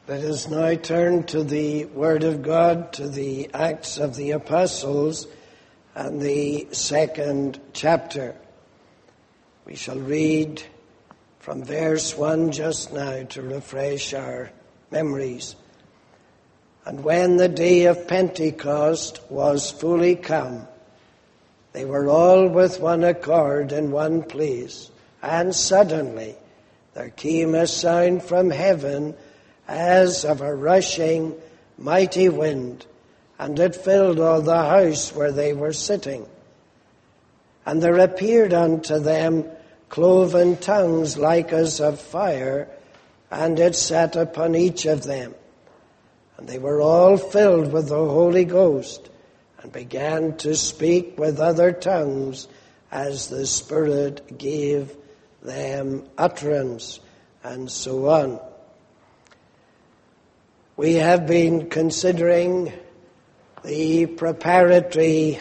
Let us now turn to the Word of God, to the Acts of the Apostles and the 2nd chapter. We shall read from verse 1 just now to refresh our memories. And when the day of Pentecost was fully come, they were all with one accord in one place. And suddenly there came a sound from heaven as of a rushing mighty wind, and it filled all the house where they were sitting. And there appeared unto them cloven tongues like as of fire, and it sat upon each of them. And they were all filled with the Holy Ghost, and began to speak with other tongues as the Spirit gave them utterance, and so on. We have been considering the preparatory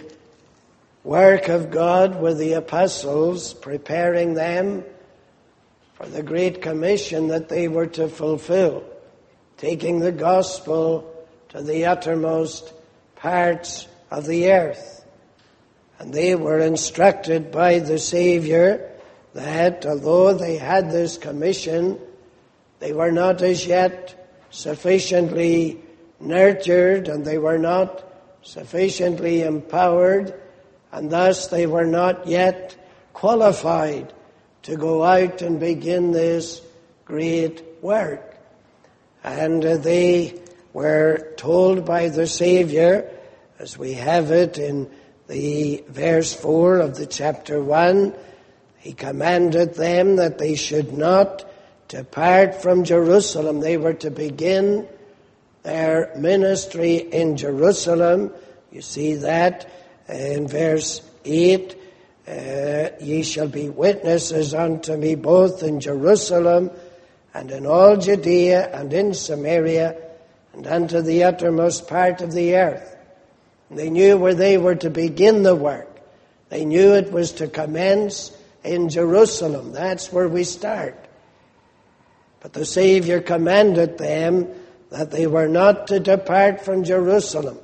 work of God with the apostles, preparing them for the great commission that they were to fulfill, taking the gospel to the uttermost parts of the earth. And they were instructed by the Savior that although they had this commission, they were not as yet sufficiently nurtured, and they were not sufficiently empowered, and thus they were not yet qualified to go out and begin this great work. And they were told by the Savior, as we have it in the verse 4 of the chapter 1, he commanded them that they should not depart from Jerusalem. They were to begin their ministry in Jerusalem. You see that in verse 8. Ye shall be witnesses unto me both in Jerusalem and in all Judea and in Samaria and unto the uttermost part of the earth. And they knew where they were to begin the work. They knew it was to commence in Jerusalem. That's where we start. But the Savior commanded them that they were not to depart from Jerusalem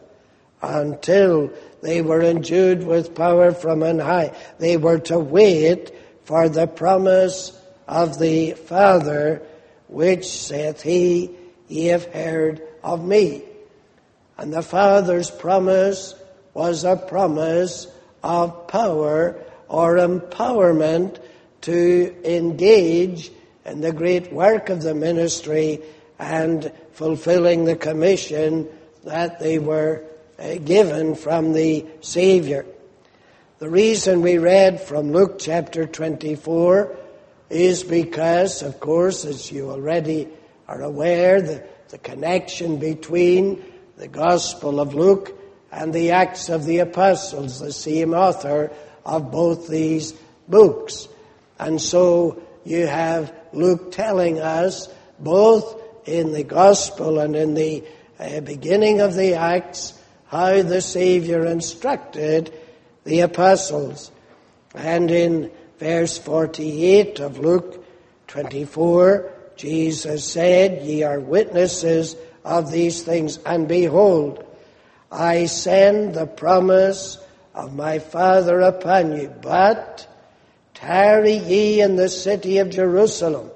until they were endued with power from on high. They were to wait for the promise of the Father, which saith he, ye have heard of me. And the Father's promise was a promise of power or empowerment to engage in the great work of the ministry and fulfilling the commission that they were given from the Savior. The reason we read from Luke chapter 24 is because, of course, as you already are aware, the connection between the Gospel of Luke and the Acts of the Apostles, the same author of both these books. And so you have Luke telling us, both in the Gospel and in the beginning of the Acts, how the Savior instructed the apostles. And in verse 48 of Luke 24, Jesus said, ye are witnesses of these things, and behold, I send the promise of my Father upon you, but tarry ye in the city of Jerusalem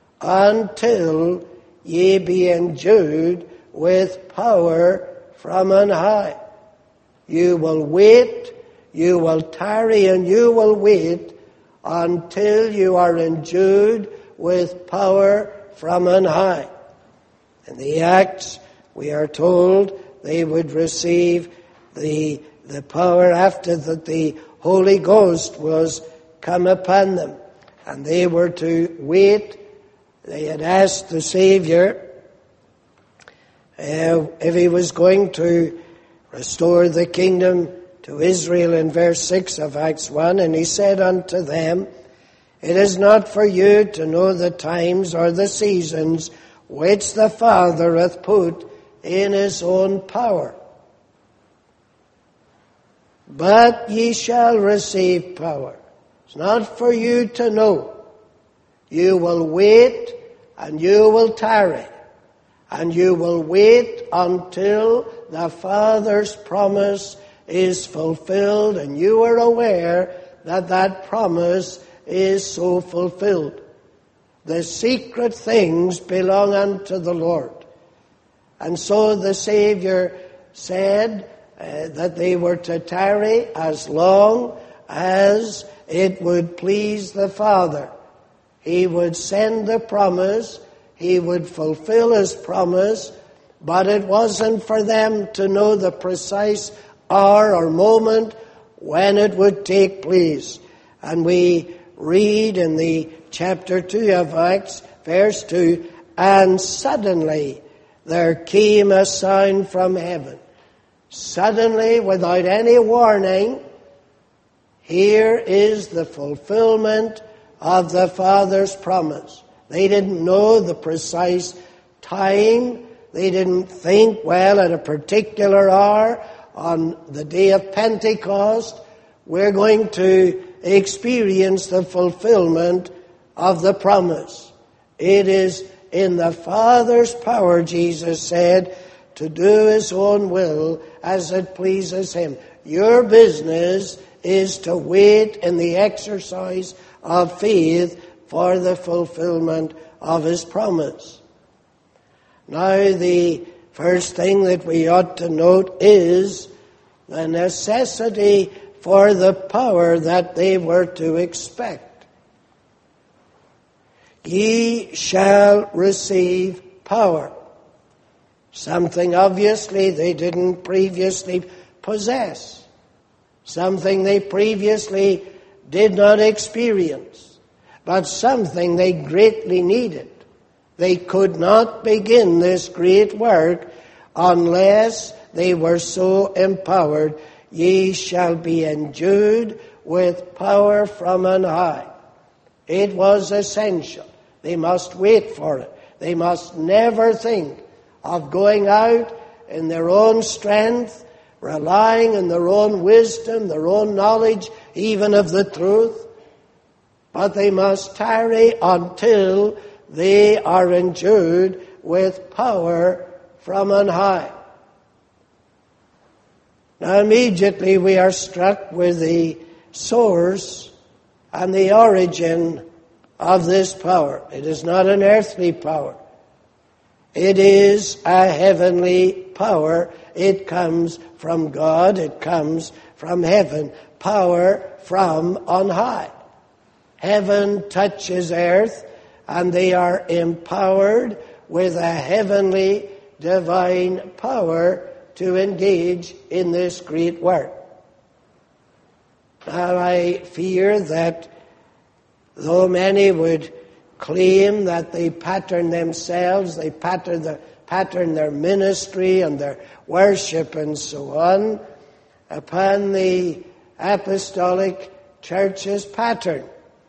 until ye be endued with power from on high. You will wait, you will tarry, and you will wait until you are endued with power from on high. In the Acts, we are told they would receive the power after that the Holy Ghost was come upon them. And they were to wait. They had asked the Savior if he was going to restore the kingdom to Israel in verse 6 of Acts 1. And he said unto them, it is not for you to know the times or the seasons which the Father hath put in his own power. But ye shall receive power. It's not for you to know. You will wait and you will tarry. And you will wait until the Father's promise is fulfilled, and you are aware that that promise is so fulfilled. The secret things belong unto the Lord. And so the Savior said that they were to tarry as long as it would please the Father. He would send the promise, He would fulfill His promise, but it wasn't for them to know the precise hour or moment when it would take place. And we read in the chapter 2 of Acts, verse 2, and suddenly there came a sound from heaven. Suddenly, without any warning, here is the fulfillment of the Father's promise. They didn't know the precise time. They didn't think, well, at a particular hour on the day of Pentecost, we're going to experience the fulfillment of the promise. It is in the Father's power, Jesus said, to do His own will as it pleases Him. Your business is to wait in the exercise of faith for the fulfillment of His promise. Now, the first thing that we ought to note is the necessity for the power that they were to expect. Ye shall receive power. Something obviously they didn't previously possess. Something they previously did not experience. But something they greatly needed. They could not begin this great work unless they were so empowered. Ye shall be endued with power from on high. It was essential. They must wait for it. They must never think of going out in their own strength, relying on their own wisdom, their own knowledge, even of the truth. But they must tarry until they are endued with power from on high. Now immediately we are struck with the source and the origin of this power. It is not an earthly power. It is a heavenly power. It comes from God. It comes from heaven. Power from on high. Heaven touches earth, and they are empowered with a heavenly divine power to engage in this great work. Now I fear that though many would claim that they pattern themselves, they pattern their ministry and their worship and so on upon the apostolic church's pattern.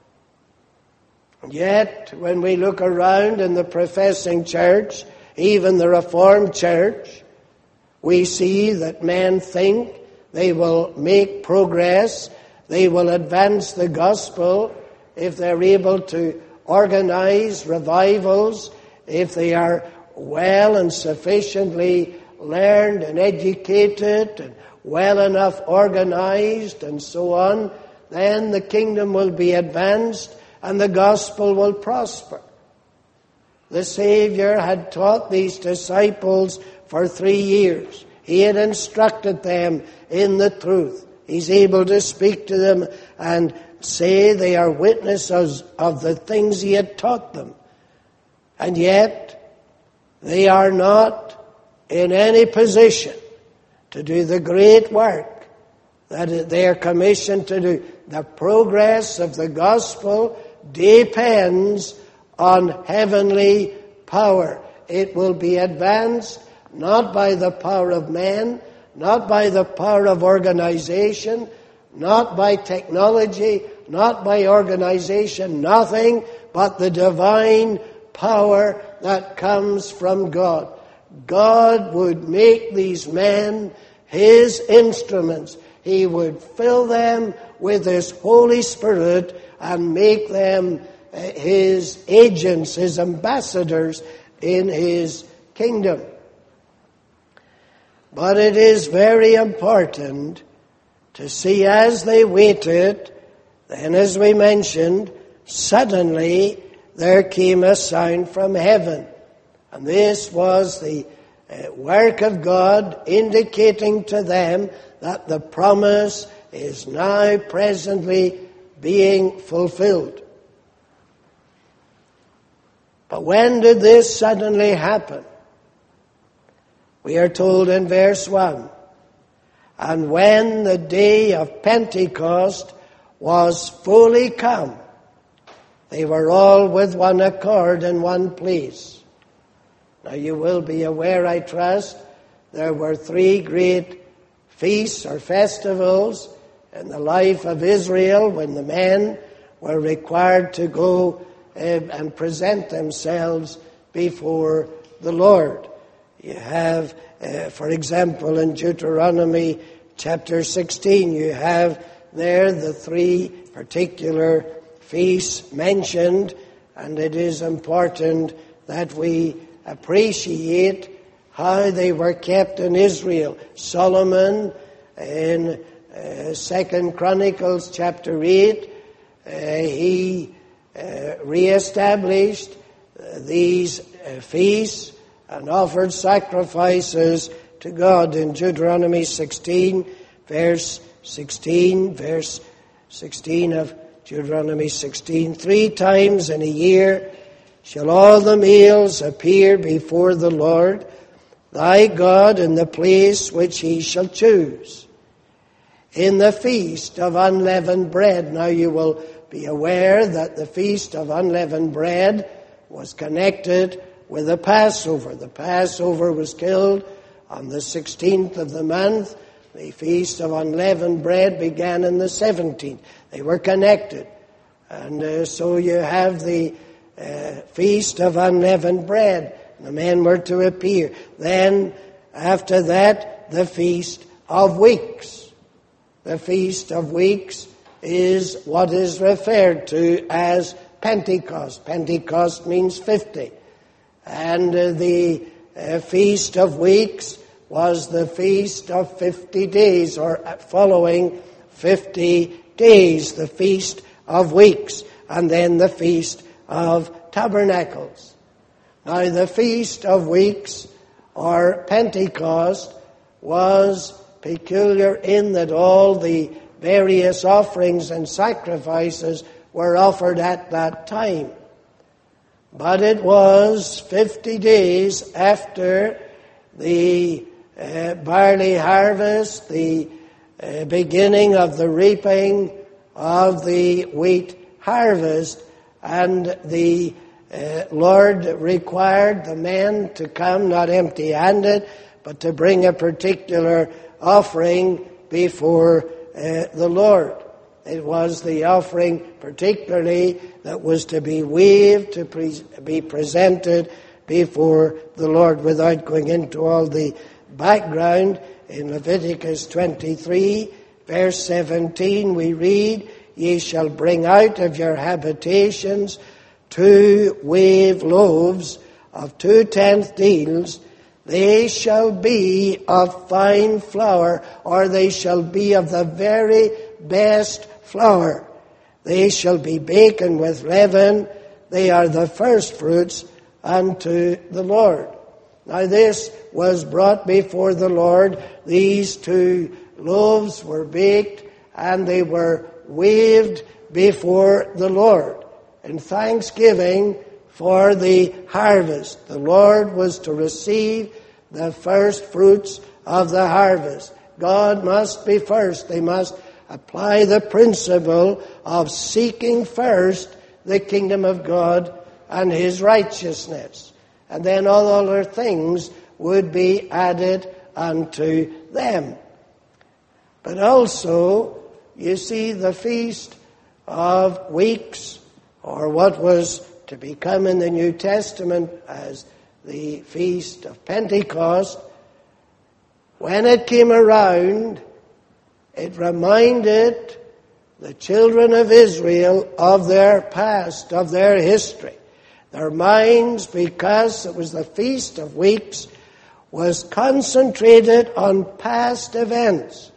Yet, when we look around in the professing church, even the Reformed church, we see that men think they will make progress, they will advance the gospel if they're able to organize revivals, if they are well and sufficiently learned and educated and well enough organized and so on, then the kingdom will be advanced and the gospel will prosper. The Savior had taught these disciples for 3 years. He had instructed them in the truth. He's able to speak to them and say they are witnesses of the things He had taught them. And yet, they are not in any position to do the great work that they are commissioned to do. The progress of the gospel depends on heavenly power. It will be advanced not by the power of man, not by the power of organization, not by technology, not by organization, nothing but the divine power that comes from God. God would make these men His instruments. He would fill them with His Holy Spirit and make them His agents, His ambassadors in His kingdom. But it is very important to see as they waited, then as we mentioned, suddenly there came a sound from heaven. And this was the work of God indicating to them that the promise is now presently being fulfilled. But when did this suddenly happen? We are told in verse 1, and when the day of Pentecost was fully come, they were all with one accord in one place. Now you will be aware, I trust, there were 3 great feasts or festivals in the life of Israel when the men were required to go and present themselves before the Lord. You have, for example, in Deuteronomy chapter 16, you have there the 3 particular feasts mentioned, and it is important that we appreciate how they were kept in Israel. Solomon, in 2 Chronicles chapter 8, he reestablished these feasts and offered sacrifices to God in Deuteronomy 16, verse 16, verse 16 of Deuteronomy 16. 3 times in a year shall all the males appear before the Lord thy God in the place which he shall choose. In the feast of unleavened bread. Now you will be aware that the feast of unleavened bread was connected with the Passover. The Passover was killed on the 16th of the month. The feast of unleavened bread began in the 17th. They were connected. And so you have the feast of unleavened bread. The men were to appear. Then, after that, the Feast of Weeks. The Feast of Weeks is what is referred to as Pentecost. Pentecost means 50. And the Feast of Weeks was the feast of 50 days, or following 50 days, the Feast of Weeks, and then the Feast of Tabernacles. Now, the Feast of Weeks, or Pentecost, was peculiar in that all the various offerings and sacrifices were offered at that time. But it was 50 days after the barley harvest, the beginning of the reaping of the wheat harvest, and the Lord required the men to come not empty-handed, but to bring a particular offering before the Lord. It was the offering particularly that was to be waved, to be presented before the Lord. Without going into all the background, in Leviticus 23, verse 17, we read, Ye shall bring out of your habitations 2 wave loaves of 2/10 deals. They shall be of fine flour, or they shall be of the very best flour. They shall be baken with leaven. They are the first fruits unto the Lord. Now this was brought before the Lord. These 2 loaves were baked, and they were waved before the Lord in thanksgiving for the harvest. The Lord was to receive the first fruits of the harvest. God must be first. They must apply the principle of seeking first the kingdom of God and his righteousness. And then all other things would be added unto them. But also, you see, the Feast of Weeks, or what was to become in the New Testament as the Feast of Pentecost, when it came around, it reminded the children of Israel of their past, of their history. Their minds, because it was the Feast of Weeks, was concentrated on past events.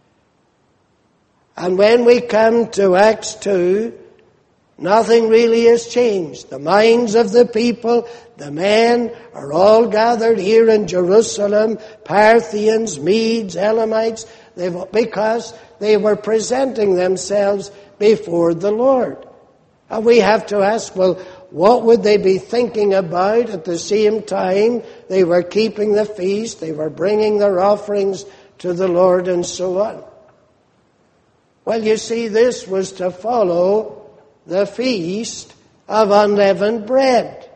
And when we come to Acts 2, nothing really has changed. The minds of the people, the men, are all gathered here in Jerusalem, Parthians, Medes, Elamites, because they were presenting themselves before the Lord. And we have to ask, well, what would they be thinking about at the same time they were keeping the feast, they were bringing their offerings to the Lord, and so on? Well, you see, this was to follow the Feast of Unleavened Bread.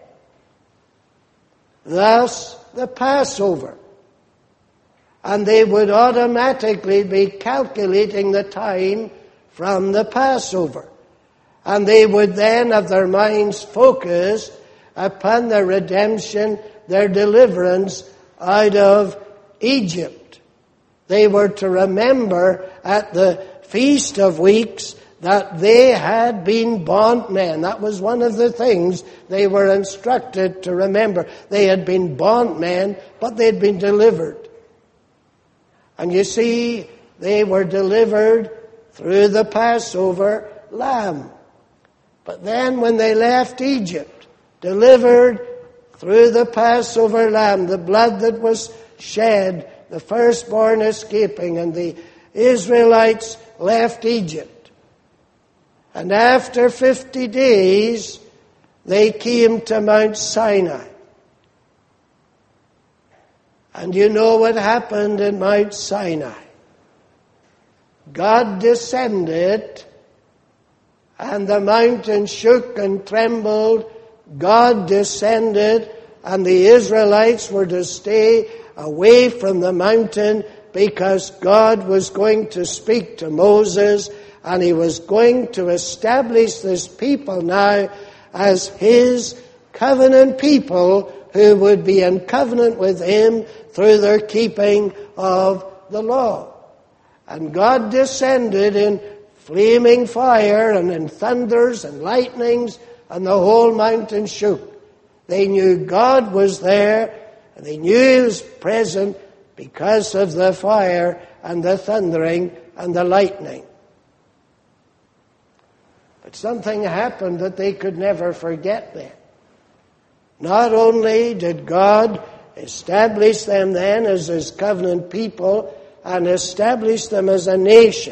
Thus, the Passover. And they would automatically be calculating the time from the Passover. And they would then have their minds focused upon their redemption, their deliverance out of Egypt. They were to remember at the Feast of Weeks that they had been bondmen. That was one of the things they were instructed to remember. They had been bondmen, but they had been delivered. And you see, they were delivered through the Passover lamb. But then when they left Egypt, delivered through the Passover lamb, the blood that was shed, the firstborn escaping, and the Israelites left Egypt. And after 50 days, they came to Mount Sinai. And you know what happened in Mount Sinai. God descended, and the mountain shook and trembled. God descended, and the Israelites were to stay away from the mountain because God was going to speak to Moses, and he was going to establish this people now as his covenant people who would be in covenant with him through their keeping of the law. And God descended in flaming fire and in thunders and lightnings, and the whole mountain shook. They knew God was there, and they knew he was present because of the fire and the thundering and the lightning. But something happened that they could never forget then. Not only did God establish them then as his covenant people and establish them as a nation,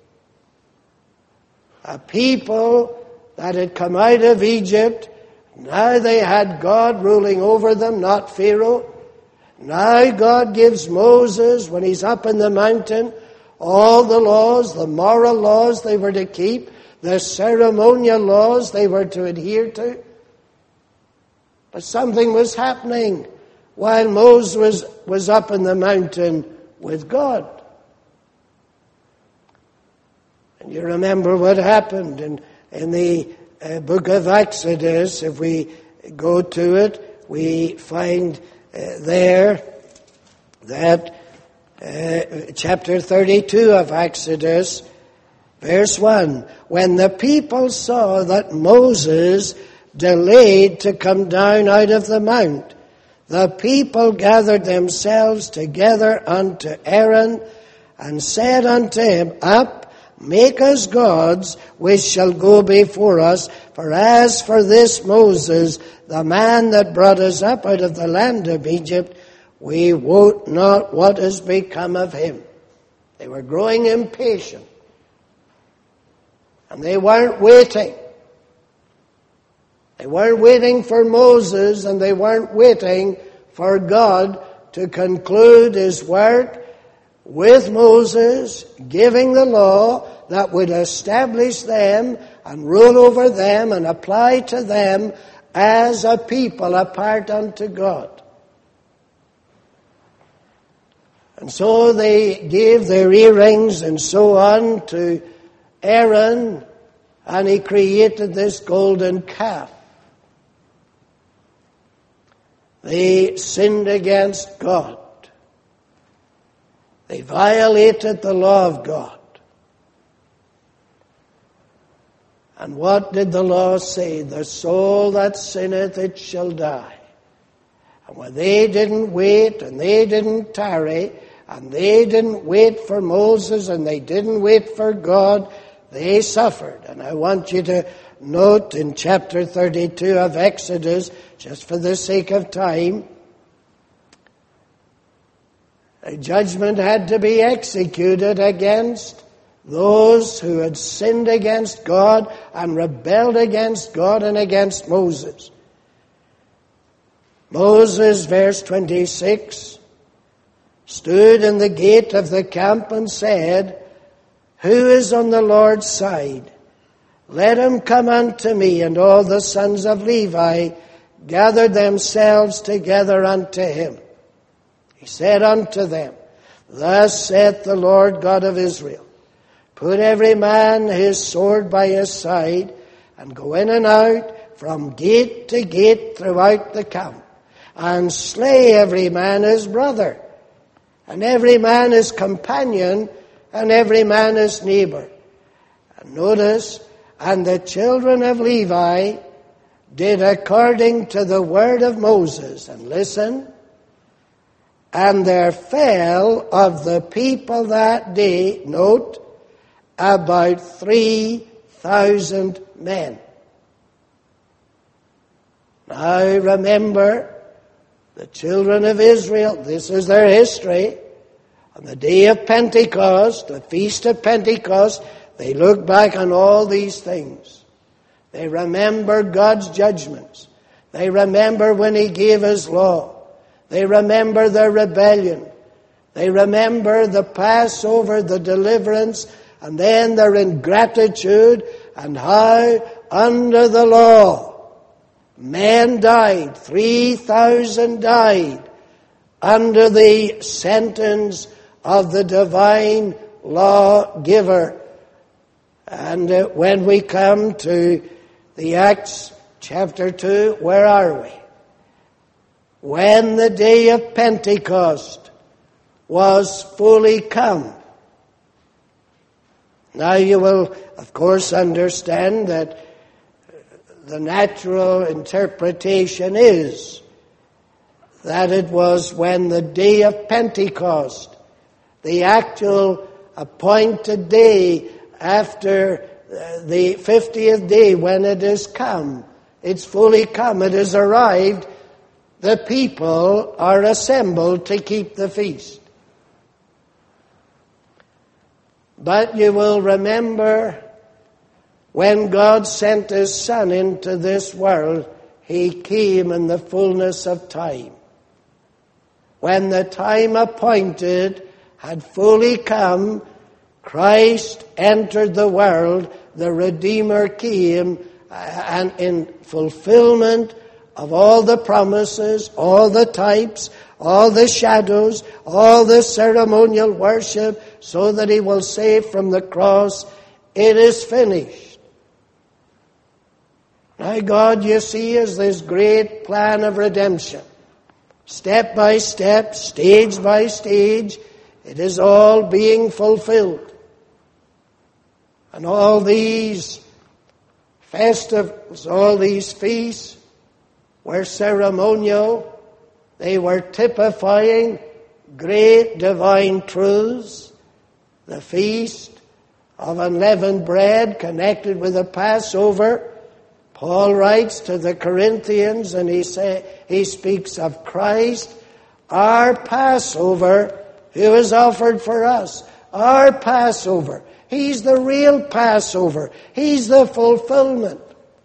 a people that had come out of Egypt. Now they had God ruling over them, not Pharaoh. Now God gives Moses, when he's up in the mountain, all the laws, the moral laws they were to keep, the ceremonial laws they were to adhere to. But something was happening while Moses was up in the mountain with God. And you remember what happened in the book of Exodus. If we go to it, we find there that chapter 32 of Exodus, verse 1, when the people saw that Moses delayed to come down out of the mount, the people gathered themselves together unto Aaron and said unto him, Up, make us gods which shall go before us, for as for this Moses, the man that brought us up out of the land of Egypt, we wot not what has become of him. They were growing impatient. And they weren't waiting. They weren't waiting for Moses, and they weren't waiting for God to conclude his work with Moses, giving the law that would establish them and rule over them and apply to them as a people apart unto God. And so they gave their earrings and so on to Aaron, and he created this golden calf. They sinned against God. They violated the law of God. And what did the law say? The soul that sinneth, it shall die. And when they didn't wait, and they didn't tarry, and they didn't wait for Moses, and they didn't wait for God, they suffered. And I want you to note in chapter 32 of Exodus, just for the sake of time, a judgment had to be executed against those who had sinned against God and rebelled against God and against Moses. Moses, verse 26, stood in the gate of the camp and said, "Who is on the Lord's side? Let him come unto me." And all the sons of Levi gathered themselves together unto him. He said unto them, "Thus saith the Lord God of Israel, put every man his sword by his side, and go in and out from gate to gate throughout the camp, and slay every man his brother, and every man his companion, and every man his neighbor." And notice, and the children of Levi did according to the word of Moses. And listen, and there fell of the people that day, note, about 3,000 men. Now remember, the children of Israel, this is their history. On the day of Pentecost, the feast of Pentecost, they look back on all these things. They remember God's judgments. They remember when He gave His law. They remember their rebellion. They remember the Passover, the deliverance, and then their ingratitude, and how under the law men died. 3,000 died under the sentence of the divine lawgiver. And when we come to the Acts chapter 2, where are we? When the day of Pentecost was fully come. Now you will, of course, understand that the natural interpretation is that it was when the day of Pentecost, the actual appointed day after the 50th day, when it is come, it's fully come, it has arrived, the people are assembled to keep the feast. But you will remember when God sent His Son into this world, He came in the fullness of time. When the time appointed had fully come, Christ entered the world, the Redeemer came, and in fulfillment of all the promises, all the types, all the shadows, all the ceremonial worship, so that He will say from the cross, "It is finished." Now God, you see, is this great plan of redemption. Step by step, stage by stage, it is all being fulfilled. And all these festivals, all these feasts were ceremonial. They were typifying great divine truths. The feast of unleavened bread connected with the Passover. Paul writes to the Corinthians and he speaks of Christ, our Passover, who is offered for us. Our Passover. He's the real Passover. He's the fulfillment.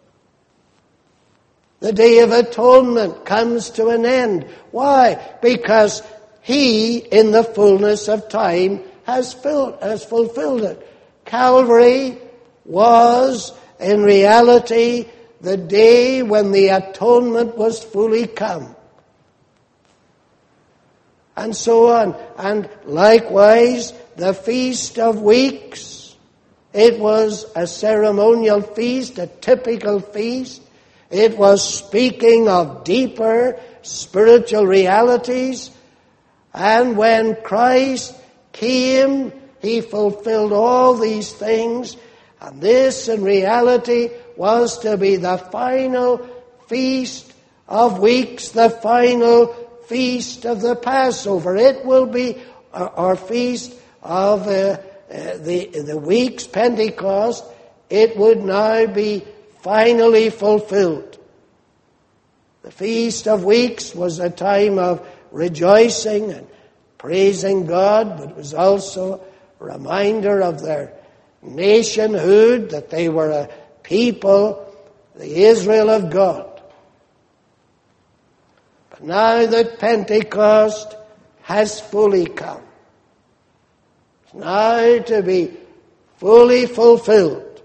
The Day of Atonement comes to an end. Why? Because He, in the fullness of time, has fulfilled it. Calvary was, in reality, the day when the atonement was fully come. And so on. And likewise, the Feast of Weeks, it was a ceremonial feast, a typical feast. It was speaking of deeper spiritual realities. And when Christ came, He fulfilled all these things. And this, in reality, was to be the final feast of weeks, the final feast of the Passover. It will be our feast of the weeks, Pentecost. It would now be finally fulfilled. The Feast of Weeks was a time of rejoicing and praising God, but it was also a reminder of their nationhood, that they were a people, the Israel of God. But now that Pentecost has fully come, it's now to be fully fulfilled.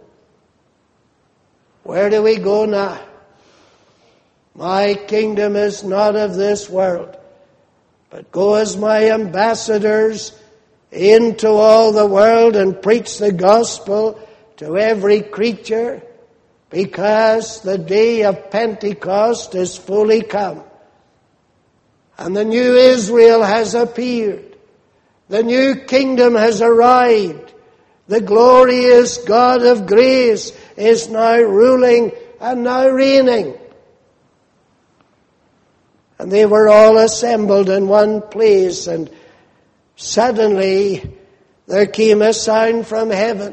Where do we go now? My kingdom is not of this world, but go as my ambassadors into all the world and preach the gospel to every creature, because the day of Pentecost is fully come. And the new Israel has appeared. The new kingdom has arrived. The glorious God of grace is now ruling and now reigning. And they were all assembled in one place, and suddenly there came a sound from heaven.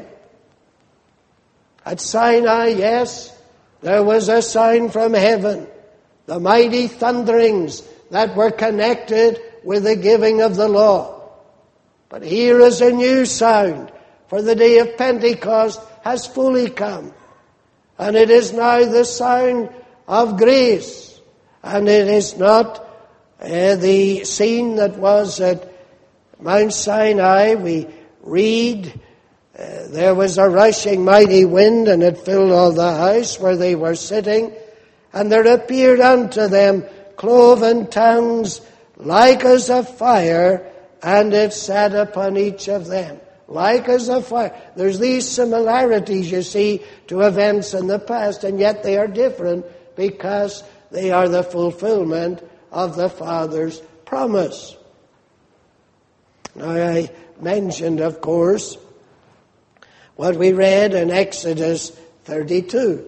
At Sinai, yes, there was a sound from heaven. The mighty thunderings that were connected with the giving of the law. But here is a new sound, for the day of Pentecost has fully come. And it is now the sound of grace. And it is not the scene that was at Mount Sinai. We read, there was a rushing mighty wind, and it filled all the house where they were sitting. And there appeared unto them cloven tongues like as of fire, and it sat upon each of them. Like as of fire. There's these similarities, you see, to events in the past, and yet they are different because they are the fulfillment of the Father's promise. Now, I mentioned, of course, what we read in Exodus 32.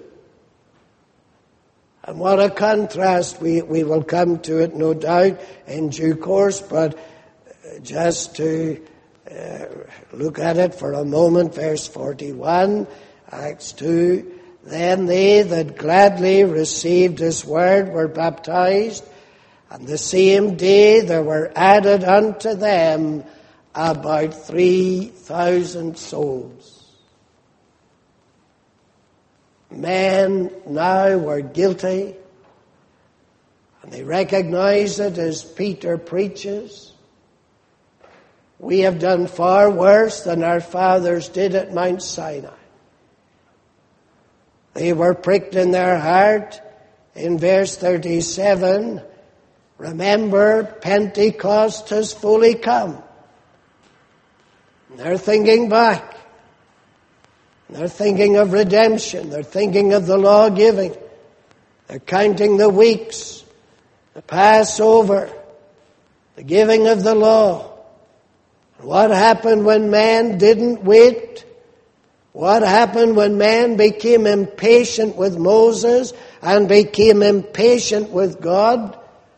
And what a contrast. We will come to it, no doubt, in due course, but just to look at it for a moment, verse 41, Acts 2. Then they that gladly received his word were baptized, and the same day there were added unto them about 3,000 souls. Men now were guilty, and they recognize it as Peter preaches. We have done far worse than our fathers did at Mount Sinai. They were pricked in their heart. In verse 37, remember, Pentecost has fully come. And they're thinking back. They're thinking of redemption. They're thinking of the law giving. They're counting the weeks, the Passover, the giving of the law. And what happened when man didn't wait? What happened when man became impatient with Moses and became impatient with God?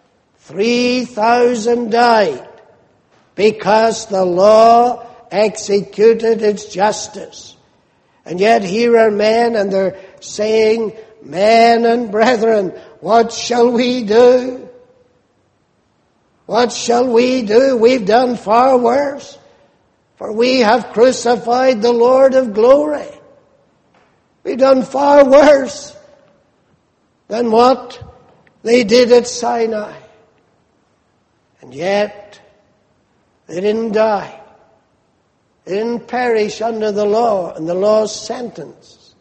3,000 died because the law executed its justice. And yet here are men, and they're saying, men and brethren, what shall we do? What shall we do? We've done far worse. For we have crucified the Lord of glory. We've done far worse than what they did at Sinai. And yet, they didn't die. They didn't perish under the law and the law's sentence.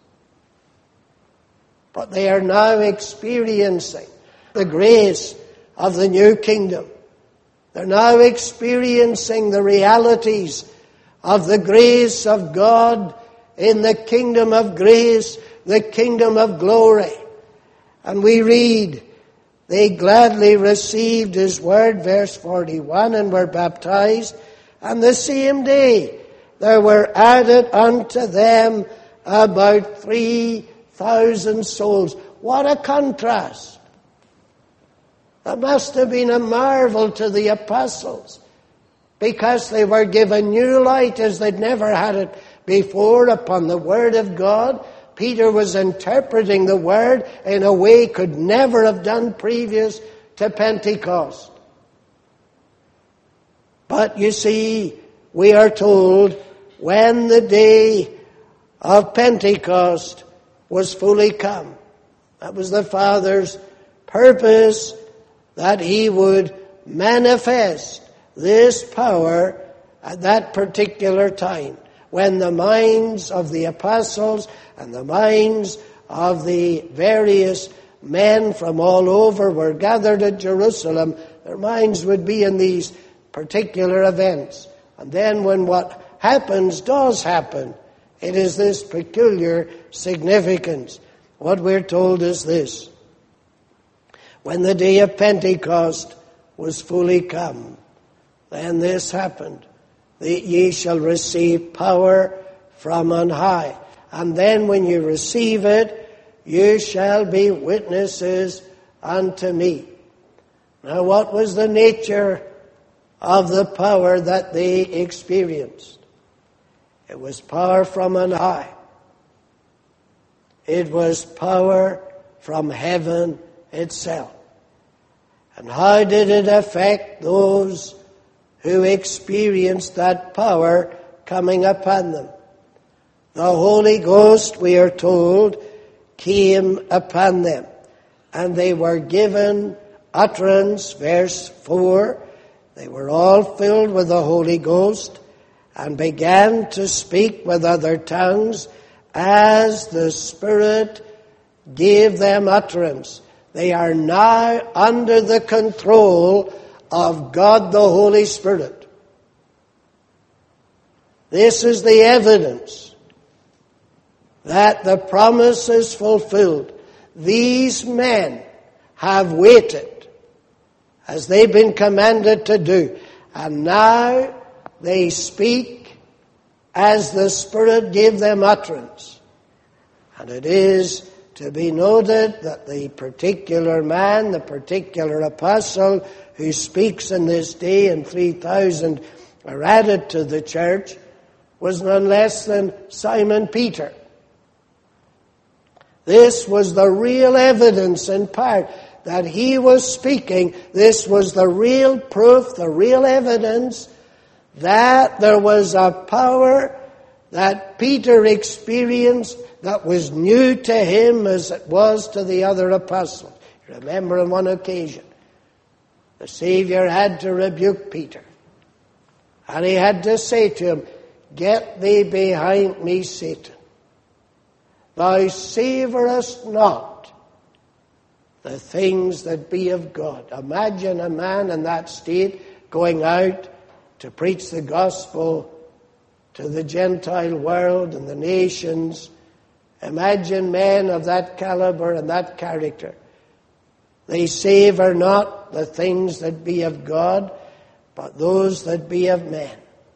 But they are now experiencing the grace of the new kingdom. They're now experiencing the realities of the grace of God in the kingdom of grace, the kingdom of glory. And we read, they gladly received his word, verse 41, and were baptized. And the same day there were added unto them about 3,000 souls. What a contrast. That must have been a marvel to the apostles, because they were given new light as they'd never had it before upon the Word of God. Peter was interpreting the Word in a way he could never have done previous to Pentecost. But you see, we are told when the day of Pentecost was fully come, that was the Father's purpose, that He would manifest this power at that particular time, when the minds of the apostles and the minds of the various men from all over were gathered at Jerusalem. Their minds would be in these particular events. And then when what happens does happen, it is this peculiar significance. What we're told is this: when the day of Pentecost was fully come, then this happened. Ye shall receive power from on high. And then when you receive it, you shall be witnesses unto me. Now, what was the nature of the power that they experienced? It was power from on high. It was power from heaven itself. And how did it affect those who experienced that power coming upon them? The Holy Ghost, we are told, came upon them, and they were given utterance. Verse 4, they were all filled with the Holy Ghost and began to speak with other tongues as the Spirit gave them utterance. They are now under the control of God the Holy Spirit. This is the evidence that the promise is fulfilled. These men have waited as they've been commanded to do, and now they speak as the Spirit gave them utterance. And it is to be noted that the particular man, the particular apostle who speaks in this day, and 3,000 are added to the church, was none less than Simon Peter. This was the real evidence in part that he was speaking. This was the real proof, the real evidence that there was a power that Peter experienced that was new to him as it was to the other apostles. Remember, on one occasion, the Savior had to rebuke Peter. And he had to say to him, "Get thee behind me, Satan. Thou savorest not the things that be of God." Imagine a man in that state going out to preach the gospel to the Gentile world and the nations. Imagine men of that caliber and that character. They savor not the things that be of God, but those that be of men.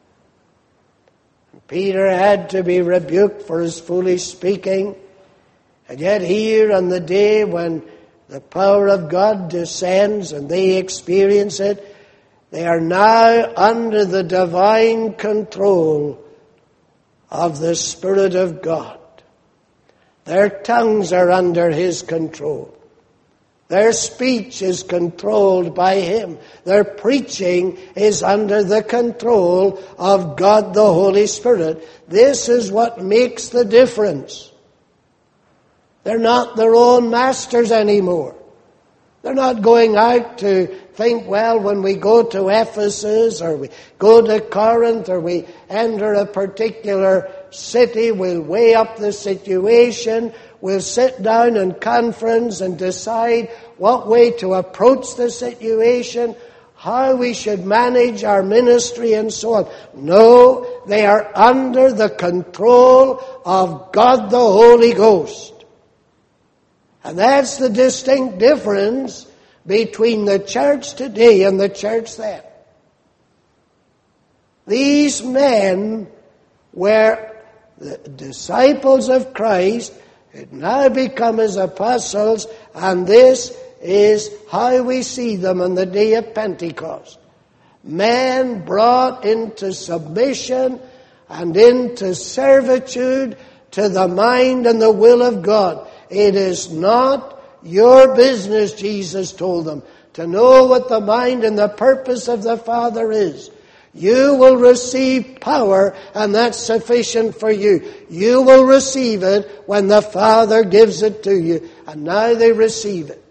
And Peter had to be rebuked for his foolish speaking. And yet here on the day when the power of God descends and they experience it, they are now under the divine control of the Spirit of God. Their tongues are under His control. Their speech is controlled by Him. Their preaching is under the control of God the Holy Spirit. This is what makes the difference. They're not their own masters anymore. They're not going out to think, well, when we go to Ephesus or we go to Corinth or we enter a particular city, we'll weigh up the situation, we'll sit down in conference and decide what way to approach the situation, how we should manage our ministry and so on. No, they are under the control of God the Holy Ghost. And that's the distinct difference between the church today and the church then. These men were the disciples of Christ had now become his apostles, and this is how we see them on the day of Pentecost. Men brought into submission and into servitude to the mind and the will of God. It is not your business, Jesus told them, to know what the mind and the purpose of the Father is. You will receive power, and that's sufficient for you. You will receive it when the Father gives it to you. And now they receive it.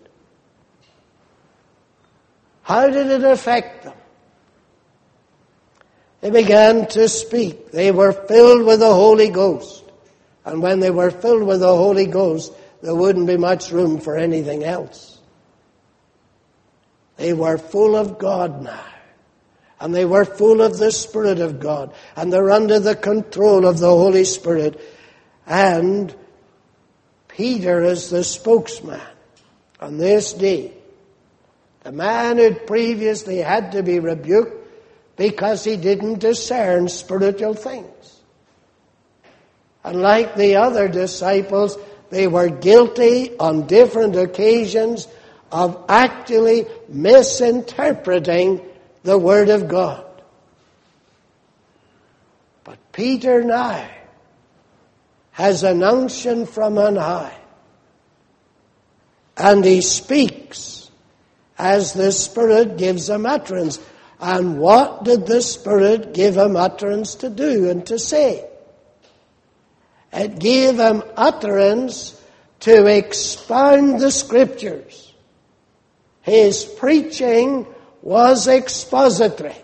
How did it affect them? They began to speak. They were filled with the Holy Ghost. And when they were filled with the Holy Ghost, there wouldn't be much room for anything else. They were full of God now. And they were full of the Spirit of God. And they're under the control of the Holy Spirit. And Peter is the spokesman on this day. The man who previously had to be rebuked because he didn't discern spiritual things. And like the other disciples, they were guilty on different occasions of actually misinterpreting the Word of God. But Peter now has an unction from on high. And he speaks as the Spirit gives him utterance. And what did the Spirit give him utterance to do and to say? It gave him utterance to expound the Scriptures. His preaching was expository.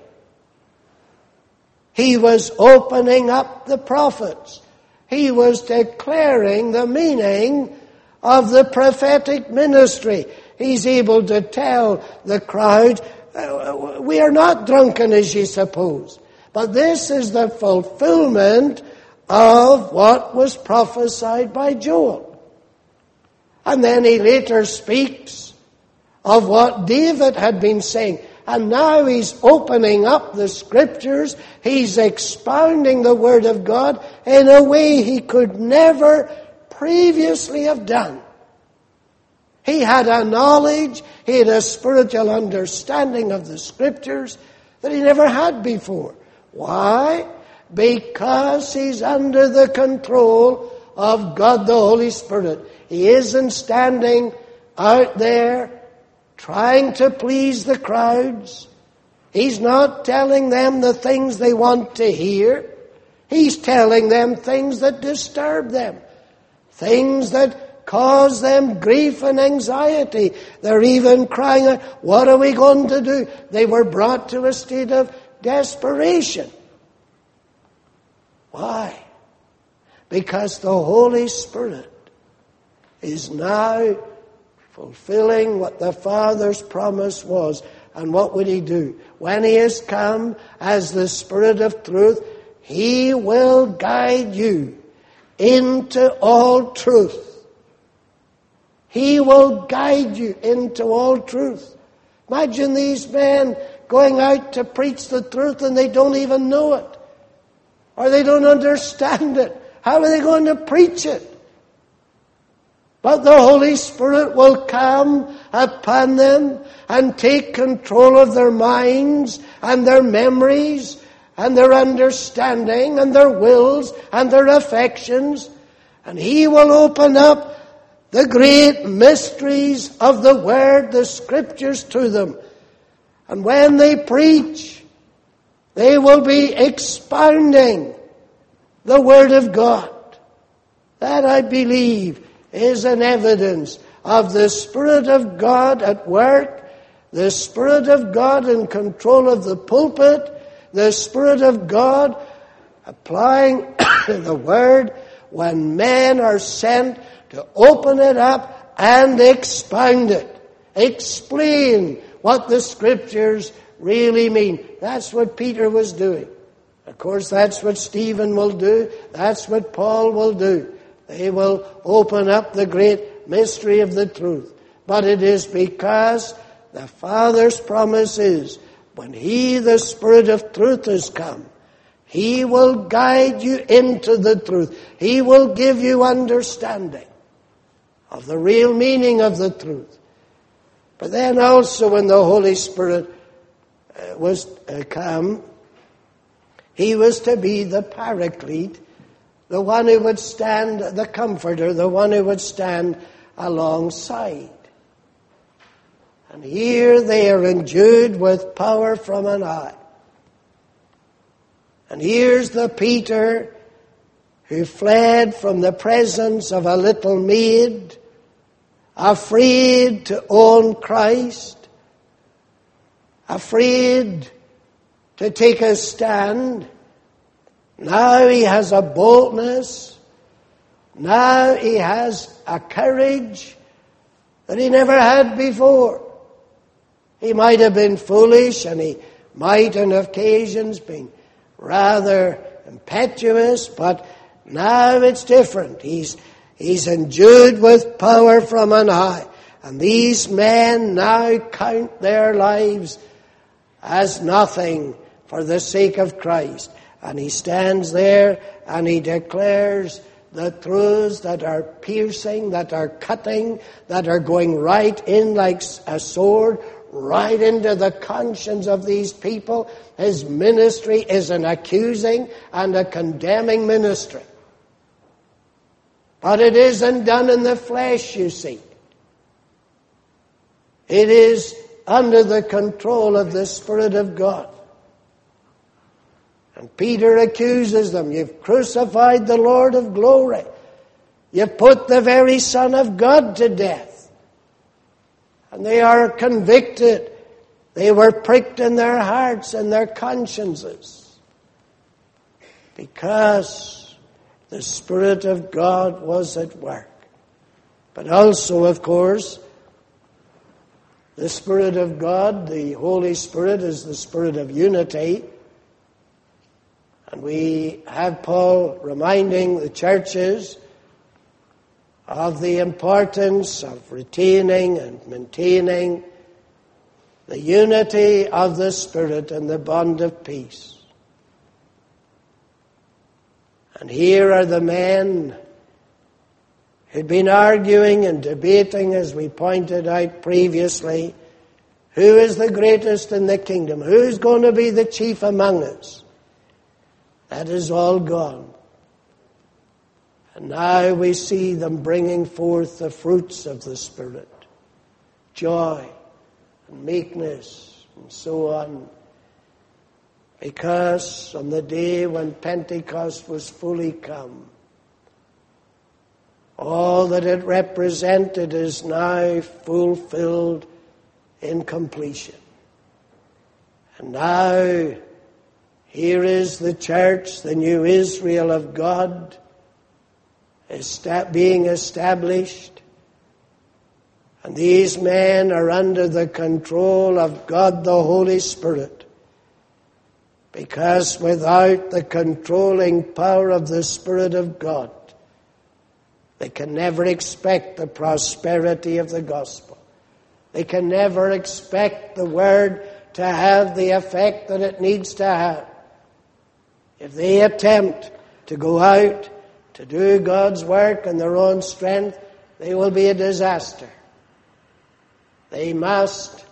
He was opening up the prophets. He was declaring the meaning of the prophetic ministry. He's able to tell the crowd, we are not drunken as ye suppose, but this is the fulfillment of what was prophesied by Joel. And then he later speaks of what David had been saying. And now he's opening up the Scriptures. He's expounding the Word of God in a way he could never previously have done. He had a knowledge, he had a spiritual understanding of the Scriptures that he never had before. Why? Because he's under the control of God the Holy Spirit. He isn't standing out there trying to please the crowds. He's not telling them the things they want to hear. He's telling them things that disturb them. Things that cause them grief and anxiety. They're even crying out, what are we going to do? They were brought to a state of desperation. Why? Because the Holy Spirit is now fulfilling what the Father's promise was. And what would he do? When he has come as the Spirit of truth, he will guide you into all truth. He will guide you into all truth. Imagine these men going out to preach the truth and they don't even know it. Or they don't understand it. How are they going to preach it? But the Holy Spirit will come upon them and take control of their minds and their memories and their understanding and their wills and their affections. And he will open up the great mysteries of the Word, the Scriptures to them. And when they preach, they will be expounding the Word of God. That, I believe, is an evidence of the Spirit of God at work, the Spirit of God in control of the pulpit, the Spirit of God applying the Word when men are sent to open it up and expound it. Explain what the Scriptures really mean. That's what Peter was doing. Of course, that's what Stephen will do. That's what Paul will do. They will open up the great mystery of the truth. But it is because the Father's promise is, when He, the Spirit of truth, has come, He will guide you into the truth. He will give you understanding of the real meaning of the truth. But then also when the Holy Spirit was come, He was to be the Paraclete, the one who would stand, the Comforter, the one who would stand alongside. And here they are endued with power from on high. And here's the Peter who fled from the presence of a little maid, afraid to own Christ, afraid to take a stand. Now he has a boldness. Now he has a courage that he never had before. He might have been foolish, and he might on occasions been rather impetuous, but now it's different. He's endued with power from on high. And these men now count their lives as nothing for the sake of Christ. And he stands there and he declares the truths that are piercing, that are cutting, that are going right in like a sword, right into the conscience of these people. His ministry is an accusing and a condemning ministry. But it isn't done in the flesh, you see. It is under the control of the Spirit of God. And Peter accuses them. You've crucified the Lord of glory. You've put the very Son of God to death. And they are convicted. They were pricked in their hearts and their consciences. Because the Spirit of God was at work. But also, of course, the Spirit of God, the Holy Spirit, is the Spirit of unity. And we have Paul reminding the churches of the importance of retaining and maintaining the unity of the Spirit and the bond of peace. And here are the men who'd been arguing and debating, as we pointed out previously, who is the greatest in the kingdom? Who's going to be the chief among us? That is all gone. And now we see them bringing forth the fruits of the Spirit. Joy and meekness and so on. Because on the day when Pentecost was fully come, all that it represented is now fulfilled in completion. And now, here is the church, the new Israel of God, being established. And these men are under the control of God the Holy Spirit. Because without the controlling power of the Spirit of God, they can never expect the prosperity of the gospel. They can never expect the word to have the effect that it needs to have. If they attempt to go out to do God's work in their own strength, they will be a disaster. They must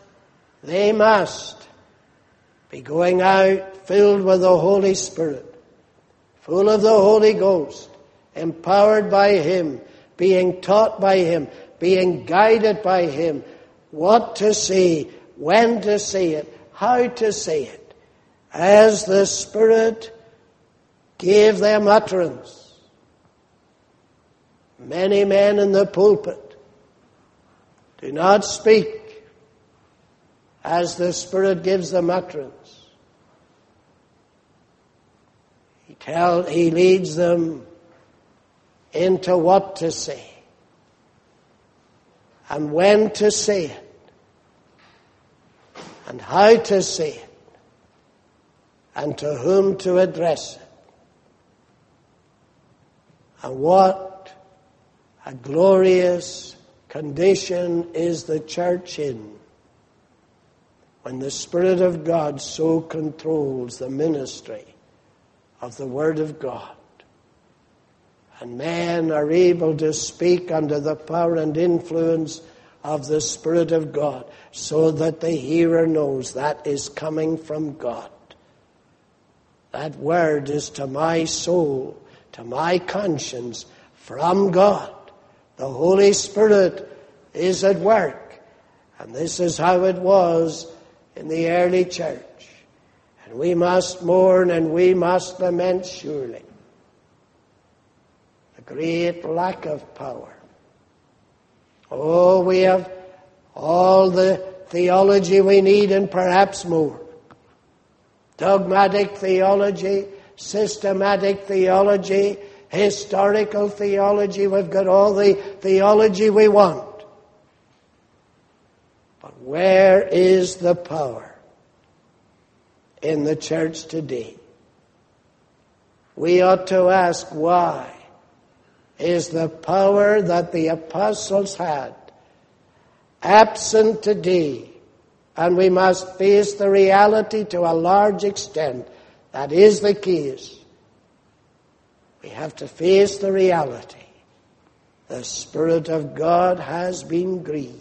be going out filled with the Holy Spirit, full of the Holy Ghost, empowered by Him, being taught by Him, being guided by Him, what to say, when to say it, how to say it, as the Spirit gave them utterance. Many men in the pulpit do not speak as the Spirit gives them utterance. He leads them into what to say and when to say it and how to say it and to whom to address it. And what a glorious condition is the church in when the Spirit of God so controls the ministry of the Word of God. And men are able to speak under the power and influence of the Spirit of God, so that the hearer knows that is coming from God. That word is to my soul, to my conscience, from God. The Holy Spirit is at work. And this is how it was in the early church. And we must mourn and we must lament surely the great lack of power. Oh, we have all the theology we need and perhaps more. Dogmatic theology, systematic theology, historical theology. We've got all the theology we want. But where is the power in the church today? We ought to ask, why is the power that the apostles had absent today? And we must face the reality to a large extent. That is the case. We have to face the reality. The Spirit of God has been grieved.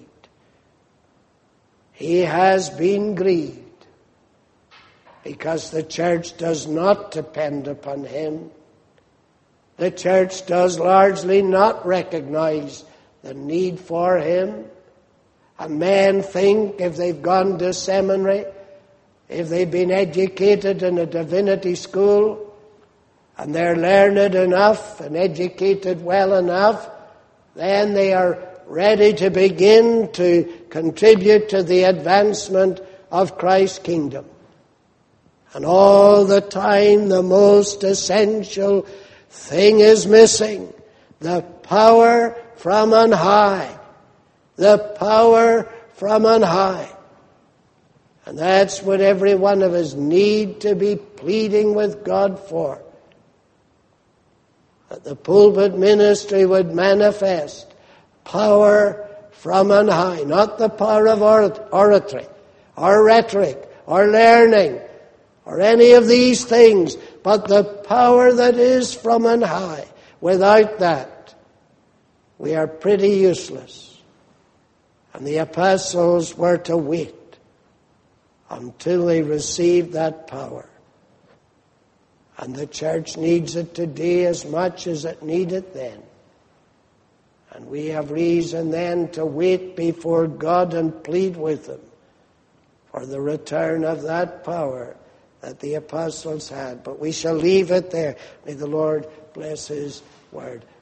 He has been grieved because the church does not depend upon Him. The church does largely not recognize the need for Him. And men think if they've gone to seminary, if they've been educated in a divinity school, and they're learned enough and educated well enough, then they are ready to begin to contribute to the advancement of Christ's kingdom. And all the time the most essential thing is missing: the power from on high. The power from on high. And that's what every one of us need to be pleading with God for. That the pulpit ministry would manifest power from on high. Not the power of oratory, or rhetoric, or learning, or any of these things, but the power that is from on high. Without that, we are pretty useless. And the apostles were to wait until they received that power. And the church needs it today as much as it needed it then. And we have reason then to wait before God and plead with Him for the return of that power that the apostles had. But we shall leave it there. May the Lord bless His word.